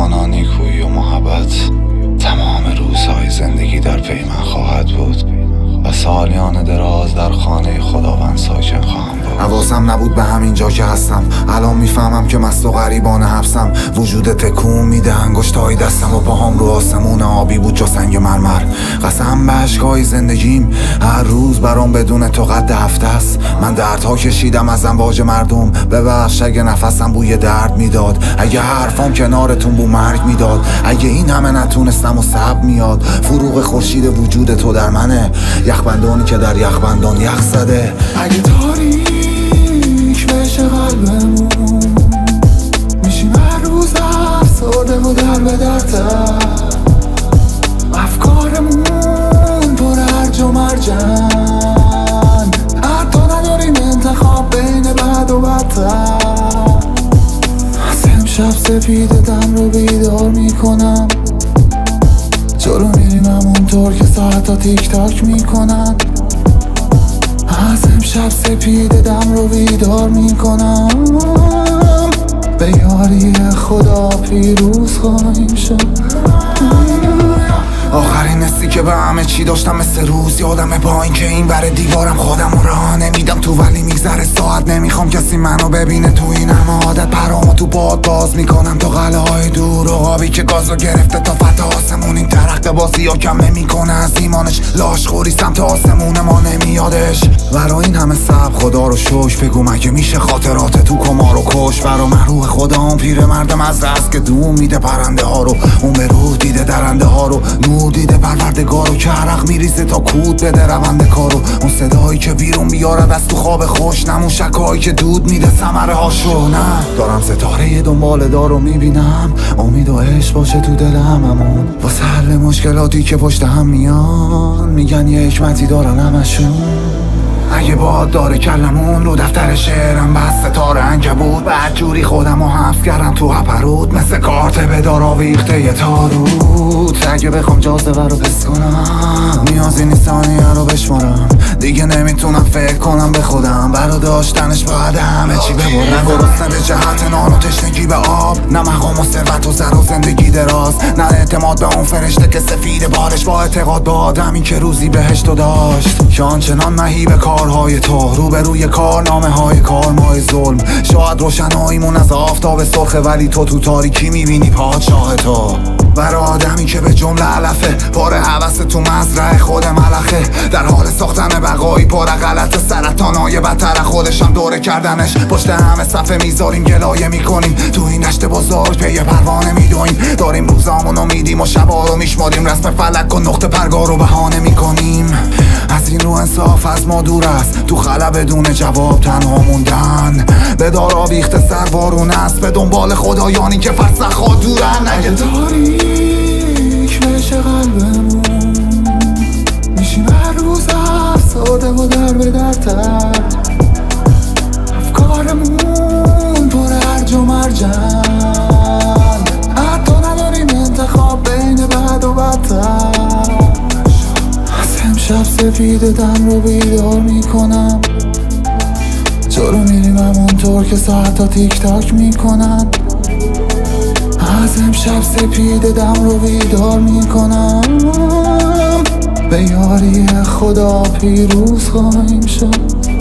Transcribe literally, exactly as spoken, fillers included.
همانا نیکویی و محبت تمام روزهای زندگی در پی من خواهد بود و سالیان دراز در خانه خداوند ساکن خواهم بود. حواسم نبود به همین جا که هستم، الان میفهمم که مست و غریبان حبسم. وجود تکون میده انگشتای دستم و پاهام رو آسمون آبی بود جا سنگ مرمر. قسم به عشقای زندگیم هر روز برام بدون تو قد هفته است. من دردها کشیدم از امواج مردم، ببخش اگه نفسم بوی درد میداد، اگه حرفام کنارتون بو مرگ میداد، اگه این همه نتونستم و صبر میاد. فروغ خورشید وجود تو در منه، یخبندانی که در یخبندان یخ زده. اگه تاریک بشه قلبمون میشیم هر روز افسرده و در به درتر، افکارمون پر هرج و مرجن، حتی نداریم انتخاب بین بد و بدتر. از امشب سپیده دم رو بیدار میکنم، جلو میریم همونطور که ساعتا تیک تاک میکنن. از امشب سپیده دم رو بیدار میکنم، به یاری خدا پیروز خواهیم شد. آخرین حسی که به همه چی داشتم مثل روز یادمه، با این که این بر دیوارم خودم رو راه نمیدم تو، ولی میگذره ساعت نمیخوام کسی منو ببینه تو این همه عادت. پرامو تو باد باز میکنم تا قلعه های دور و آبی که گازو گرفته تا فتا آسمون. این ترقه بازی ها کم نمیکنه از ایمانش، لاش خوری سمت آسمون ما نمیادش. برا این همه صبر خدا رو شکر، بگو مگه میشه خاطرات تو کمارو کش. برا محروح خدا اون پیر مردم از رست که دوم میده پرنده ها رو، اون به روح دیده درنده ها رو، نور دیده پروردگارو که عرق میریزه تا کود بده روند کارو. اون صدایی که بیرون بیارد از تو خواب خوش، نمون شکایی که دود میده ثمره هاشو. نه دارم ستاره دنبال دارو میبینم، امید و عشق باشه تو دل هممون، واسه حل مشکلاتی که پشت هم میان. میگن یه حکمتی دارن همشون، اگه باد داره کلمون رو دفتر شعرم بس ستاره عنکبوت. بعد جوری خودم رو حفظ کردم تو هپرود، مثل کارت بدار آویخته یه تاروت. اگه بخوام جاذبه رو بس کنم نیازی نیست ثانیه رو بشمارم، دیگه نمیتونم فکر کنم به خودم، برا داشتنش باید همه چی ببرم. گرسنه به جهت نان و تشنگی به آب، نه مقام و ثروت و زر و زندگی دراز، نه اعتماد به اون فرشته که سفید بارش، با اعتقاد به آدمی که روزی بهشتو داشت. که آنچنان مهیب کارهای تو، روبروی کارنامه های کارمای ظلم. شاید روشناییمون از آفتاب سرخه، ولی تو تو تاریکی میبینی پادشاه تو. برای آدمی که به جمله علفه، پاره حوث تو مزرعه خود ملخه، در حال ساختن بقایی پاره غلط، سرطانای بدتر خودشم دوره کردنش. پشت همه صفحه میذاریم گلایه میکنیم، تو این دشت بزرگ پی پروانه میدویم. داریم روزامونو میدیم و شبا رو میشماریم، رسم فلک و نقطه پرگار رو بهانه میکنیم. از این رو انصاف از ما دور است، تو خلا بدون جواب تنها موندن. به دار آویخته سر بارون است، به دنبال خدایانی که فرسخا دورن. اگه تاریک بشه قلبمون میشیم هر روز افسرده و در به درتر، افکارمون پر هرج و مرجن، حتی نداریم انتخاب بین بد و بدتر. امشب سپیده دم رو بیدار میکنم، جلو میریم همونطور که ساعتا تیک تاک میکنن. از امشب سپیده دم رو بیدار میکنم، به یاری خدا پیروز خواهیم شد.